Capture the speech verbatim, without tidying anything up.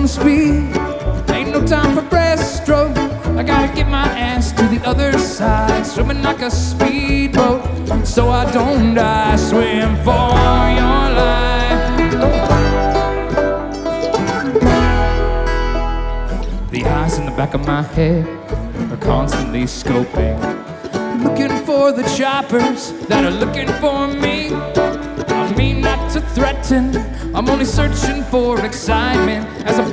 full speed. Ain't no time for breaststroke. I gotta get my ass to the other side, swimming like a speedboat, so I don't die. Swim for your life. The eyes in the back of my head are constantly scoping, looking for the choppers that are looking for me. I mean not to threaten, I'm only searching for excitement as I